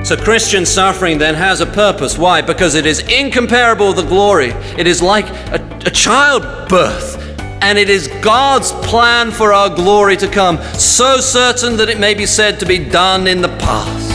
So Christian suffering then has a purpose. Why? Because it is incomparable with the glory. It is like a childbirth. And it is God's plan for our glory to come, so certain that it may be said to be done in the past.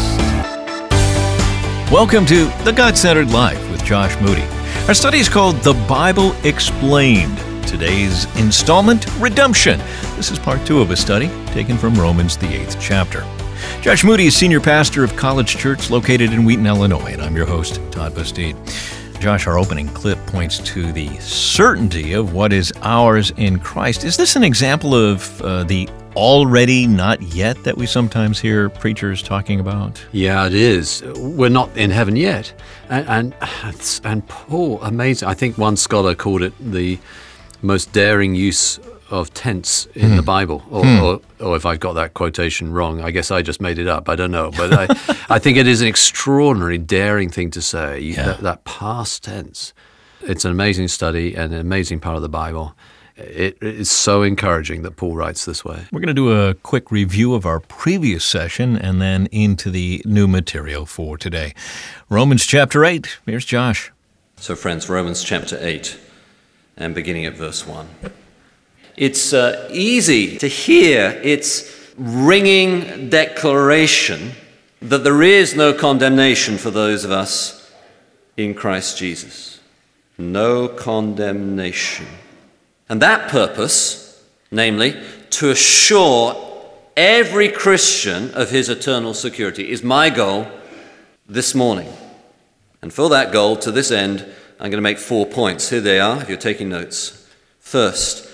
Welcome to The God-Centered Life with Josh Moody. Our study is called The Bible Explained. Today's installment, Redemption. This is part 2 of a study taken from Romans, the 8th chapter. Josh Moody is senior pastor of College Church located in Wheaton, Illinois, and I'm your host, Todd Bastide. Josh, our opening clip points to the certainty of what is ours in Christ. Is this an example of the already not yet that we sometimes hear preachers talking about? Yeah, it is. We're not in heaven yet. And Paul, amazing. I think one scholar called it the most daring use of tense in the Bible, or if I got that quotation wrong, I guess I just made it up. I don't know, but I think it is an extraordinary, daring thing to say. That past tense. It's an amazing study and an amazing part of the Bible. It is so encouraging that Paul writes this way. We're going to do a quick review of our previous session and then into the new material for today. Romans chapter 8. Here's Josh. So friends, Romans chapter 8, and beginning at verse 1. It's easy to hear its ringing declaration that there is no condemnation for those of us in Christ Jesus. No condemnation. And that purpose, namely, to assure every Christian of his eternal security, is my goal this morning. And for that goal, to this end, I'm going to make 4 points. Here they are, if you're taking notes. First,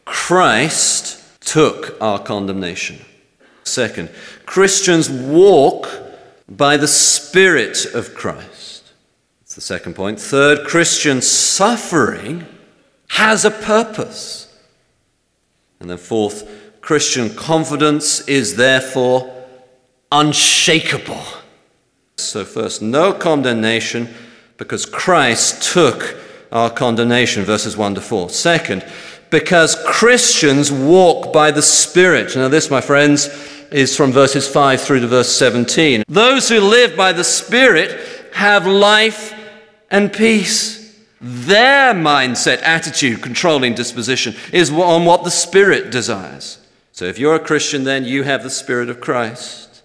Christ took our condemnation. Second, Christians walk by the Spirit of Christ. That's the second point. Third, Christian suffering has a purpose. And then fourth, Christian confidence is therefore unshakable. So first, no condemnation because Christ took our condemnation, verses 1 to 4. Second, because Christians walk by the Spirit. Now this, my friends, is from verses 5 through to verse 17. Those who live by the Spirit have life and peace. Their mindset, attitude, controlling disposition is on what the Spirit desires. So if you're a Christian, then you have the Spirit of Christ.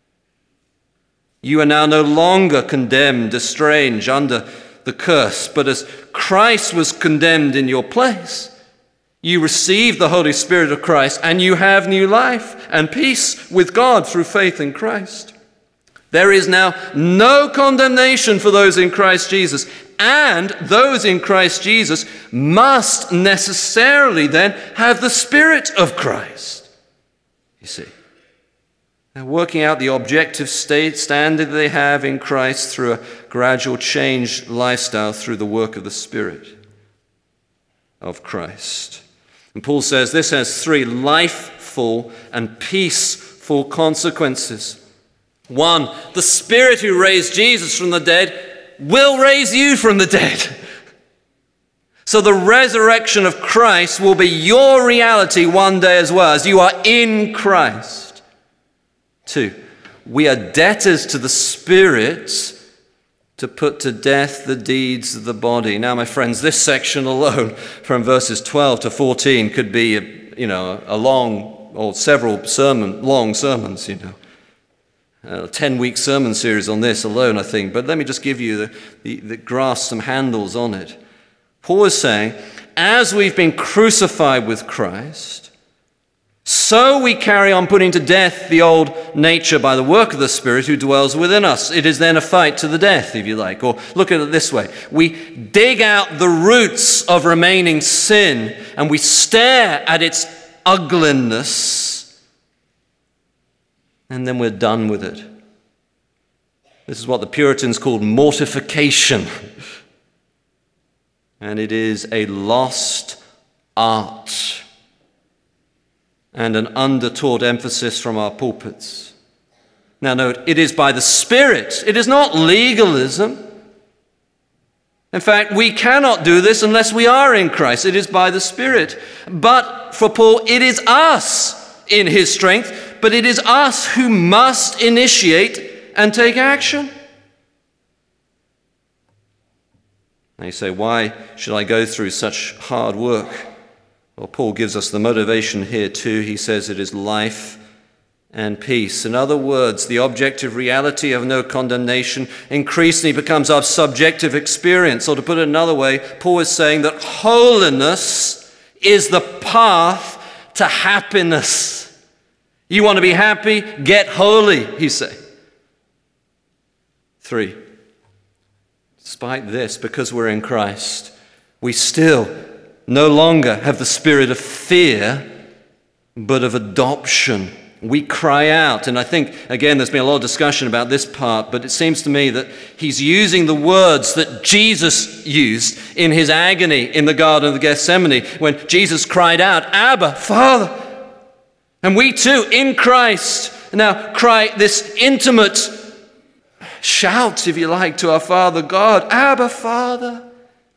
You are now no longer condemned, estranged, under the curse, but as Christ was condemned in your place, you receive the Holy Spirit of Christ and you have new life and peace with God through faith in Christ. There is now no condemnation for those in Christ Jesus, and those in Christ Jesus must necessarily then have the Spirit of Christ. You see, they're working out the objective standard they have in Christ through a gradual changed lifestyle through the work of the Spirit of Christ. And Paul says this has 3 lifeful and peaceful consequences. 1, the Spirit who raised Jesus from the dead will raise you from the dead. So the resurrection of Christ will be your reality one day as well, as you are in Christ. 2, we are debtors to the Spirit to put to death the deeds of the body. Now, my friends, this section alone, from verses 12 to 14, could be a long or several long sermons, 10-week sermon series on this alone, I think. But let me just give you the grasp some handles on it. Paul is saying, as we've been crucified with Christ, so we carry on putting to death the old nature by the work of the Spirit who dwells within us. It is then a fight to the death, if you like. Or look at it this way. We dig out the roots of remaining sin and we stare at its ugliness, and then we're done with it. This is what the Puritans called mortification. And it is a lost art and an undertaught emphasis from our pulpits. Now note, it is by the Spirit. It is not legalism. In fact, we cannot do this unless we are in Christ. It is by the Spirit. But for Paul, it is us in his strength, but it is us who must initiate and take action. Now you say, why should I go through such hard work? Well, Paul gives us the motivation here too. He says it is life and peace. In other words, the objective reality of no condemnation increasingly becomes our subjective experience. Or to put it another way, Paul is saying that holiness is the path to happiness. You want to be happy? Get holy, he says. 3. Despite this, because we're in Christ, we still no longer have the spirit of fear, but of adoption. We cry out, and I think, again, there's been a lot of discussion about this part, but it seems to me that he's using the words that Jesus used in his agony in the Garden of Gethsemane, when Jesus cried out, Abba, Father. And we too, in Christ, now cry this intimate shout, if you like, to our Father God, Abba, Father.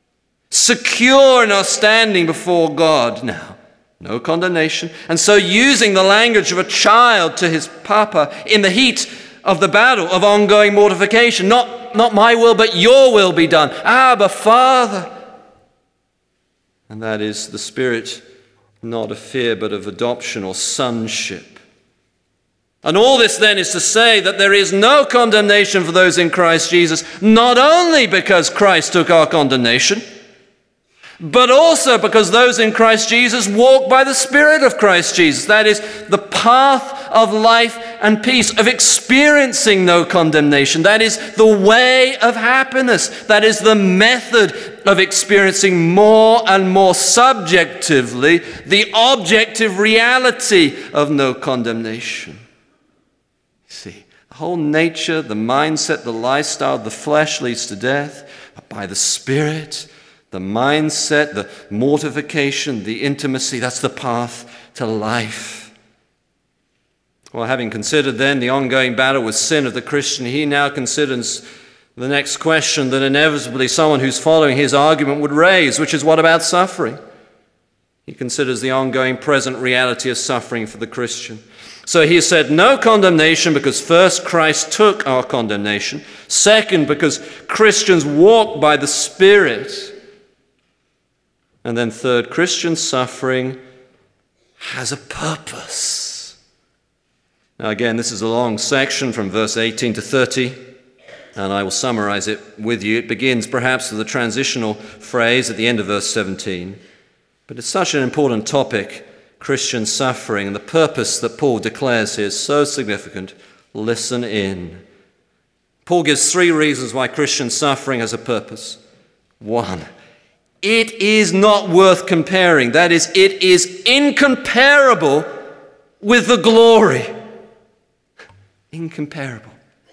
Secure in our standing before God now. No condemnation. And so using the language of a child to his papa in the heat of the battle of ongoing mortification. Not my will, but your will be done. Abba, Father. And that is the spirit not of fear, but of adoption or sonship. And all this then is to say that there is no condemnation for those in Christ Jesus, not only because Christ took our condemnation, but also because those in Christ Jesus walk by the Spirit of Christ Jesus. That is the path of life and peace, of experiencing no condemnation. That is the way of happiness. That is the method of experiencing more and more subjectively the objective reality of no condemnation. See, the whole nature, the mindset, the lifestyle of the flesh leads to death, but by the Spirit, the mindset, the mortification, the intimacy, that's the path to life. Well, having considered then the ongoing battle with sin of the Christian, he now considers the next question that inevitably someone who's following his argument would raise, which is, what about suffering? He considers the ongoing present reality of suffering for the Christian. So he said no condemnation because first, Christ took our condemnation. Second, because Christians walk by the Spirit. And then third, Christian suffering has a purpose. Now again, this is a long section from verse 18 to 30, and I will summarize it with you. It begins perhaps with a transitional phrase at the end of verse 17, but it's such an important topic, Christian suffering, and the purpose that Paul declares here is so significant. Listen in. Paul gives 3 reasons why Christian suffering has a purpose. 1, it is not worth comparing. That is, it is incomparable with the glory. Incomparable.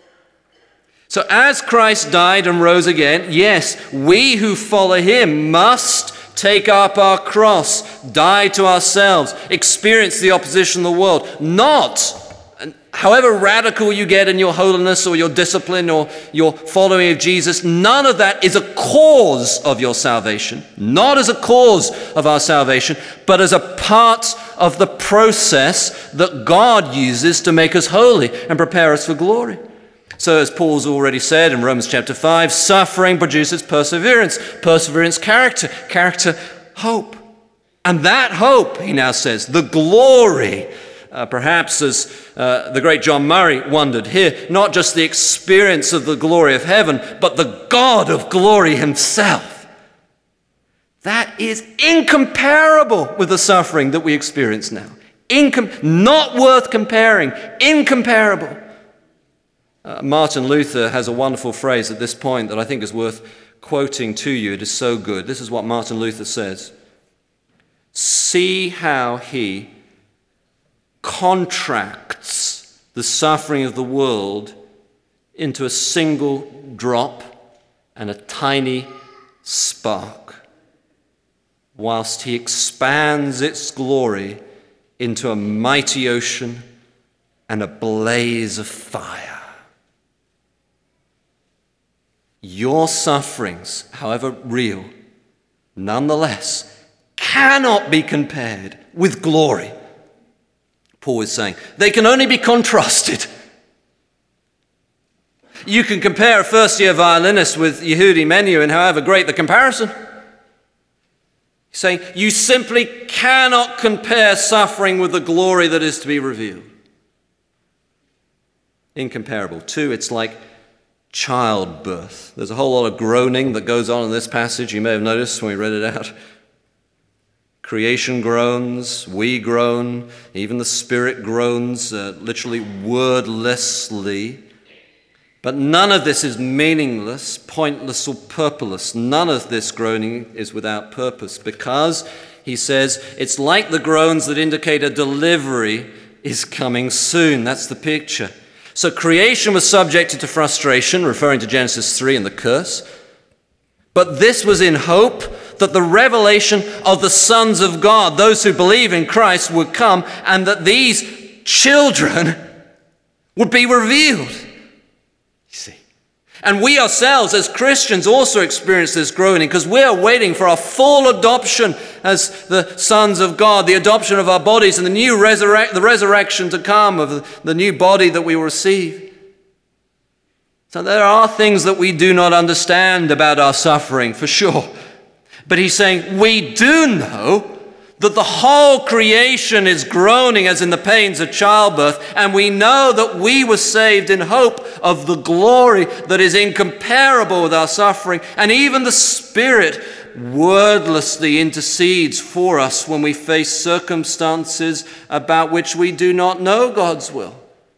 So as Christ died and rose again, yes, we who follow him must take up our cross, die to ourselves, experience the opposition of the world. Not, however radical you get in your holiness or your discipline or your following of Jesus, none of that is a cause of your salvation. Not as a cause of our salvation, but as a part of the process that God uses to make us holy and prepare us for glory. So as Paul's already said in Romans chapter 5, suffering produces perseverance, perseverance character, character hope. And that hope, he now says, the glory, perhaps as the great John Murray wondered here, not just the experience of the glory of heaven, but the God of glory himself. That is incomparable with the suffering that we experience now. Not worth comparing, incomparable. Martin Luther has a wonderful phrase at this point that I think is worth quoting to you. It is so good. This is what Martin Luther says. See how he contracts the suffering of the world into a single drop and a tiny spark, whilst he expands its glory into a mighty ocean and a blaze of fire. Your sufferings, however real, nonetheless cannot be compared with glory. Paul is saying they can only be contrasted. You can compare a first-year violinist with Yehudi Menuhin, however great the comparison. He's saying you simply cannot compare suffering with the glory that is to be revealed. Incomparable. 2, it's like childbirth. There's a whole lot of groaning that goes on in this passage. You may have noticed when we read it out. Creation groans, we groan, even the Spirit groans, literally wordlessly. But none of this is meaningless, pointless, or purposeless. None of this groaning is without purpose, because, he says, it's like the groans that indicate a delivery is coming soon. That's the picture. So creation was subjected to frustration, referring to Genesis 3 and the curse. But this was in hope that the revelation of the sons of God, those who believe in Christ, would come, and that these children would be revealed. You see. And we ourselves as Christians also experience this groaning, because we are waiting for our full adoption as the sons of God, the adoption of our bodies, and the resurrection to come of the new body that we will receive. So there are things that we do not understand about our suffering, for sure. But he's saying we do know that the whole creation is groaning as in the pains of childbirth, and we know that we were saved in hope of the glory that is incomparable with our suffering, and even the Spirit wordlessly intercedes for us when we face circumstances about which we do not know God's will.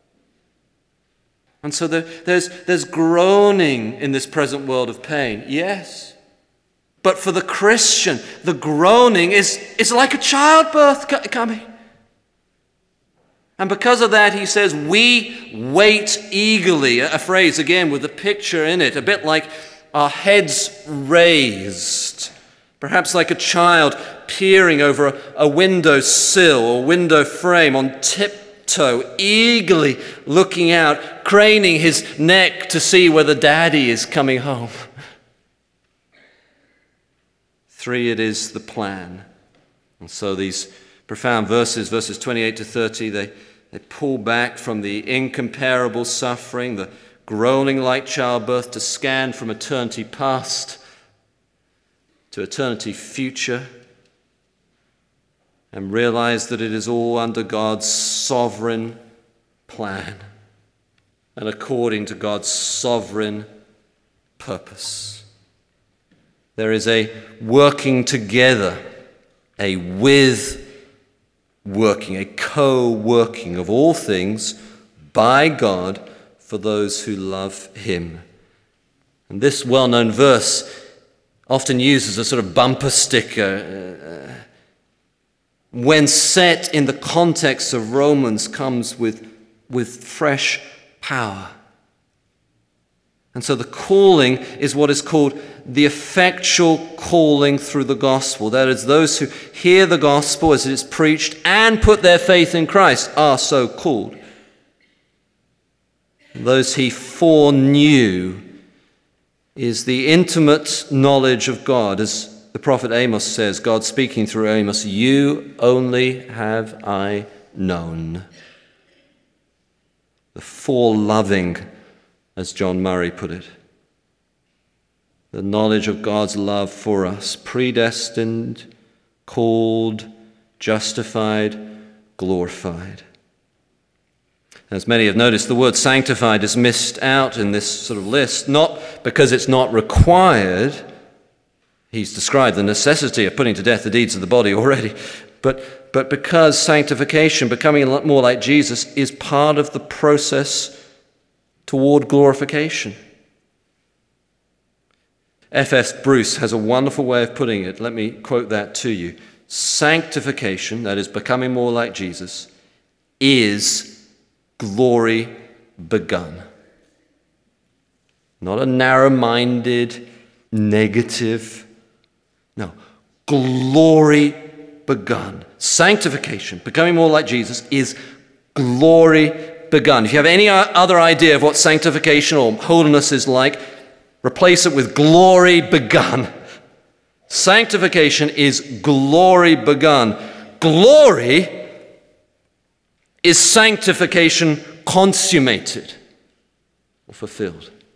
And so there's groaning in this present world of pain, yes. But for the Christian, the groaning is like a childbirth coming. And because of that, he says, we wait eagerly. A phrase, again, with a picture in it, a bit like our heads raised. Perhaps like a child peering over a window sill or window frame on tiptoe, eagerly looking out, craning his neck to see whether daddy is coming home. 3, it is the plan. And so these profound verses 28 to 30, they pull back from the incomparable suffering, the groaning like childbirth, to scan from eternity past to eternity future, and realize that it is all under God's sovereign plan and according to God's sovereign purpose. There is a working together, a with-working, a co-working of all things by God for those who love him. And this well-known verse, often used as a sort of bumper sticker, when set in the context of Romans, comes with fresh power. And so the calling is what is called the effectual calling through the gospel. That is, those who hear the gospel as it is preached and put their faith in Christ are so called. Those he foreknew is the intimate knowledge of God. As the prophet Amos says, God speaking through Amos, you only have I known. The foreloving, as John Murray put it. The knowledge of God's love for us, predestined, called, justified, glorified. As many have noticed, the word sanctified is missed out in this sort of list, not because it's not required. He's described the necessity of putting to death the deeds of the body already, but because sanctification, becoming a lot more like Jesus, is part of the process toward glorification. F.S. Bruce has a wonderful way of putting it. Let me quote that to you. Sanctification, that is becoming more like Jesus, is glory begun. Not a narrow-minded, negative. No, glory begun. Sanctification, becoming more like Jesus, is glory begun. If you have any other idea of what sanctification or holiness is like, replace it with glory begun. Sanctification is glory begun. Glory is sanctification consummated or fulfilled.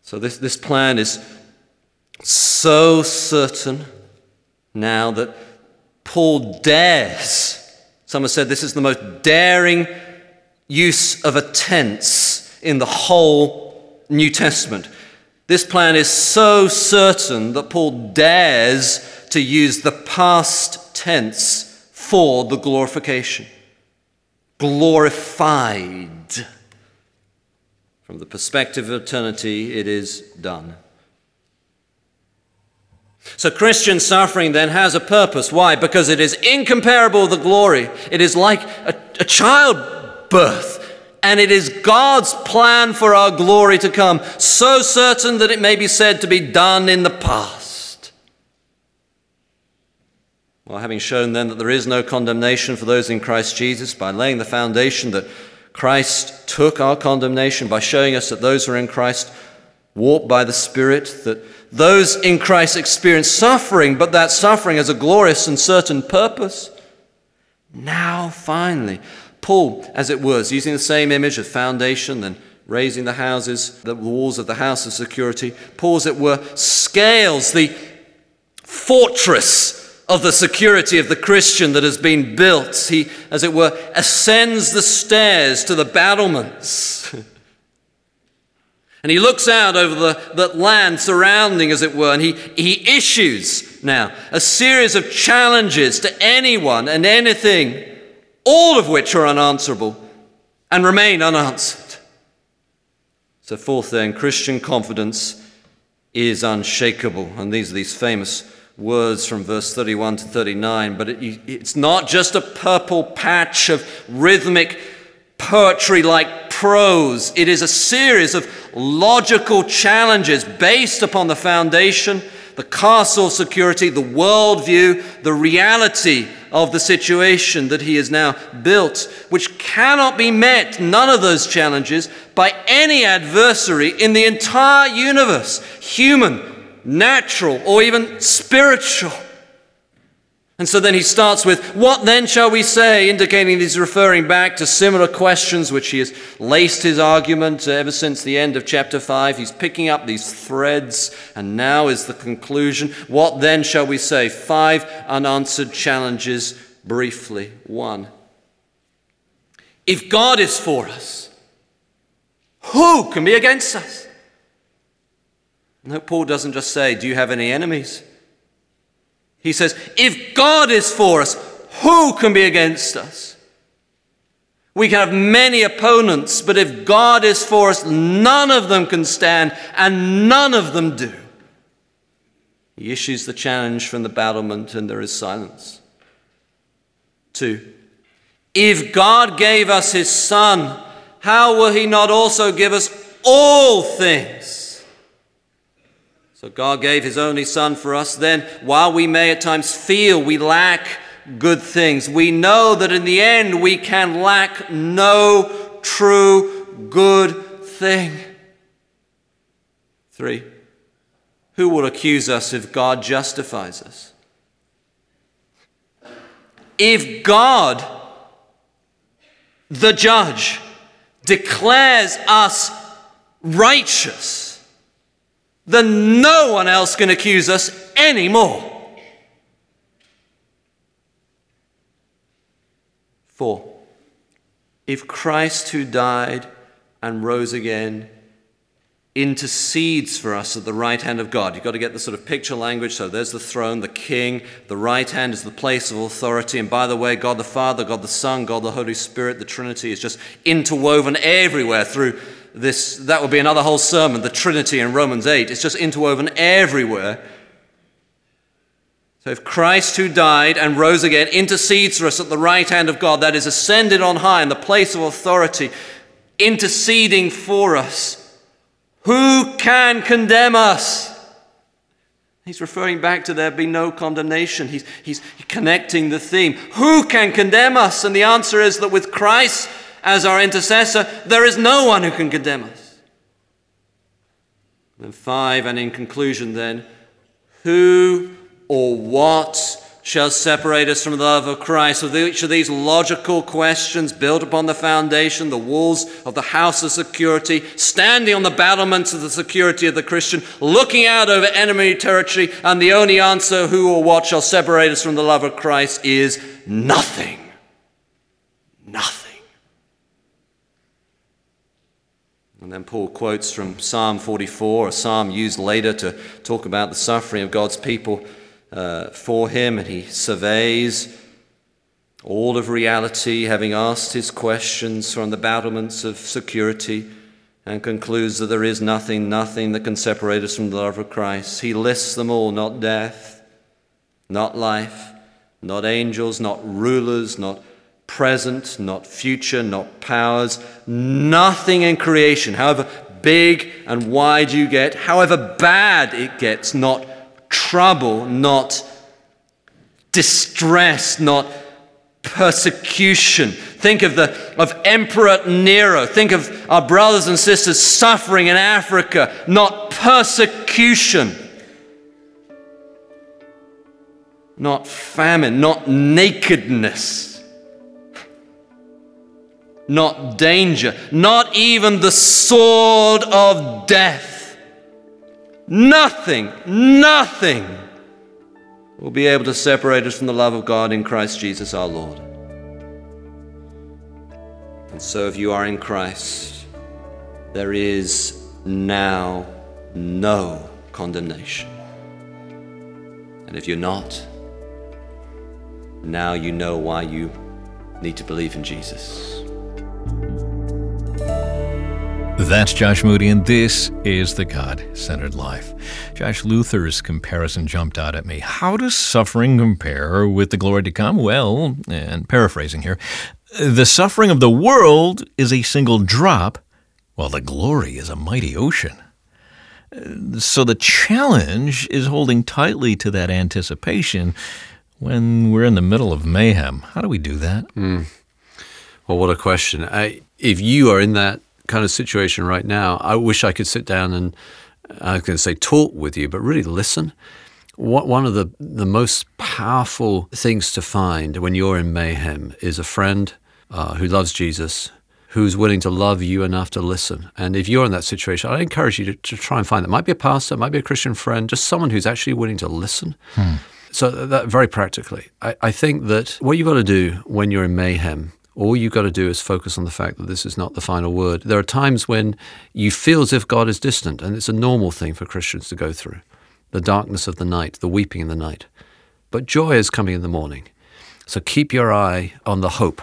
So this plan is so certain now that Paul dares. Some have said this is the most daring use of a tense in the whole New Testament. This plan is so certain that Paul dares to use the past tense for the glorification. Glorified. From the perspective of eternity, it is done. So Christian suffering then has a purpose. Why? Because it is incomparable with the glory. It is like a childbirth. And it is God's plan for our glory to come, so certain that it may be said to be done in the past. Well, having shown then that there is no condemnation for those in Christ Jesus, by laying the foundation that Christ took our condemnation, by showing us that those who are in Christ walk by the Spirit, that those in Christ experience suffering, but that suffering has a glorious and certain purpose. Now, finally, Paul, as it was, using the same image of foundation, then raising the walls of the house of security, Paul, as it were, scales the fortress of the security of the Christian that has been built. He, as it were, ascends the stairs to the battlements. And he looks out over the land surrounding, as it were, and he issues now a series of challenges to anyone and anything, all of which are unanswerable and remain unanswered. So fourth then, Christian confidence is unshakable. And these are these famous words from verse 31 to 39. But it's not just a purple patch of rhythmic poetry like prose. It is a series of logical challenges based upon the foundation, the castle of security, the worldview, the reality of the situation that he has now built, which cannot be met, none of those challenges, by any adversary in the entire universe, human, natural, or even spiritual. And so then he starts with, what then shall we say, indicating he's referring back to similar questions which he has laced his argument ever since the end of chapter 5. He's picking up these threads, and now is the conclusion. What then shall we say? 5 unanswered challenges briefly. 1. If God is for us, who can be against us? No, Paul doesn't just say, do you have any enemies? He says, if God is for us, who can be against us? We can have many opponents, but if God is for us, none of them can stand, and none of them do. He issues the challenge from the battlement, and there is silence. 2. If God gave us his Son, how will he not also give us all things? So God gave his only Son for us. Then, while we may at times feel we lack good things, we know that in the end we can lack no true good thing. 3. Who will accuse us if God justifies us? If God, the judge, declares us righteous, then no one else can accuse us anymore. 4. If Christ, who died and rose again, intercedes for us at the right hand of God. You've got to get the sort of picture language. So there's the throne, the king. The right hand is the place of authority. And by the way, God the Father, God the Son, God the Holy Spirit, the Trinity is just interwoven everywhere through this. That would be another whole sermon, the Trinity in Romans 8. It's just interwoven everywhere. So if Christ, who died and rose again, intercedes for us at the right hand of God, that is ascended on high in the place of authority, interceding for us, who can condemn us? He's referring back to there be no condemnation. He's connecting the theme. Who can condemn us? And the answer is that with Christ as our intercessor, there is no one who can condemn us. And 5, and in conclusion then, who or what shall separate us from the love of Christ? With each of these logical questions built upon the foundation, the walls of the house of security, standing on the battlements of the security of the Christian, looking out over enemy territory, and the only answer, who or what shall separate us from the love of Christ, is nothing. Nothing. And then Paul quotes from Psalm 44, a psalm used later to talk about the suffering of God's people for him, and he surveys all of reality, having asked his questions from the battlements of security, and concludes that there is nothing that can separate us from the love of Christ. He lists them all: not death, not life, not angels, not rulers, not present, not future, not powers, nothing in creation, however big and wide you get, however bad it gets, not trouble, not distress, not persecution. Think of Emperor Nero. Think of our brothers and sisters suffering in Africa, not persecution, not famine, not nakedness, not danger, not even the sword of death. Nothing will be able to separate us from the love of God in Christ Jesus our Lord. And so if you are in Christ, there is now no condemnation. And if you're not, now you know why you need to believe in Jesus. That's Josh Moody, and this is The God-Centered Life. Josh, Luther's comparison jumped out at me. How does suffering compare with the glory to come? Well, and paraphrasing here, the suffering of the world is a single drop, while the glory is a mighty ocean. So the challenge is holding tightly to that anticipation when we're in the middle of mayhem. How do we do that? Well, what a question. If you are in that kind of situation right now, I wish I could sit down and, I was going to say talk with you, but really listen. One of the most powerful things to find when you're in mayhem is a friend who loves Jesus, who's willing to love you enough to listen. And if you're in that situation, I encourage you to try and find that. It might be a pastor, it might be a Christian friend, just someone who's actually willing to listen. So that very practically, I think that what you've got to do when you're in mayhem, all you've got to do is focus on the fact that this is not the final word. There are times when you feel as if God is distant, and it's a normal thing for Christians to go through. The darkness of the night, the weeping in the night. But joy is coming in the morning. So keep your eye on the hope,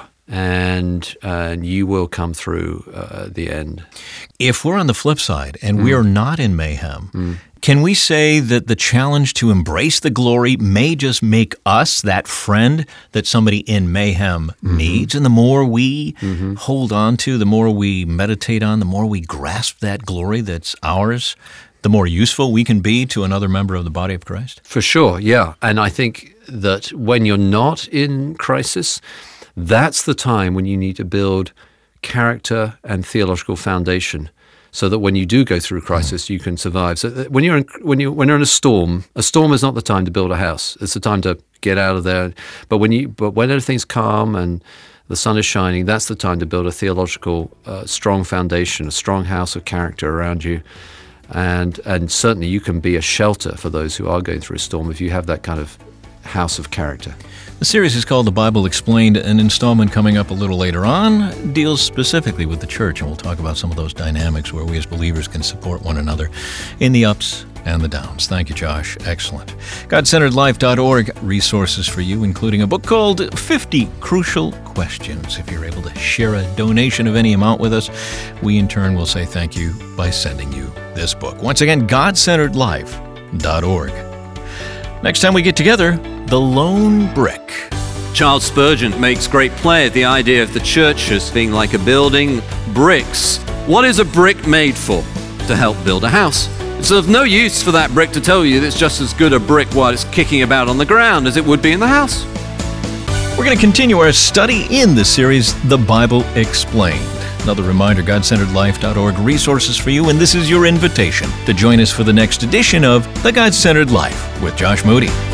and you will come through the end. If we're on the flip side and we are not in mayhem, can we say that the challenge to embrace the glory may just make us that friend that somebody in mayhem needs? And the more we hold on to, the more we meditate on, the more we grasp that glory that's ours, the more useful we can be to another member of the body of Christ? For sure, yeah. And I think that when you're not in crisis, that's the time when you need to build character and theological foundation, so that when you do go through crisis, you can survive. So when you're in a storm is not the time to build a house. It's the time to get out of there. But when everything's calm and the sun is shining, that's the time to build a theological strong foundation, a strong house of character around you. And certainly you can be a shelter for those who are going through a storm if you have that kind of house of character. The series is called The Bible Explained. An installment coming up a little later on deals specifically with the church, and we'll talk about some of those dynamics where we as believers can support one another in the ups and the downs. Thank you, Josh. Excellent. GodCenteredLife.org, resources for you, including a book called 50 Crucial Questions. If you're able to share a donation of any amount with us, we in turn will say thank you by sending you this book. Once again, GodCenteredLife.org. Next time we get together, the lone brick. Charles Spurgeon makes great play at the idea of the church as being like a building, bricks. What is a brick made for? To help build a house. It's of no use for that brick to tell you that it's just as good a brick while it's kicking about on the ground as it would be in the house. We're going to continue our study in the series, The Bible Explained. Another reminder, GodCenteredLife.org, resources for you, and this is your invitation to join us for the next edition of The God-Centered Life with Josh Moody.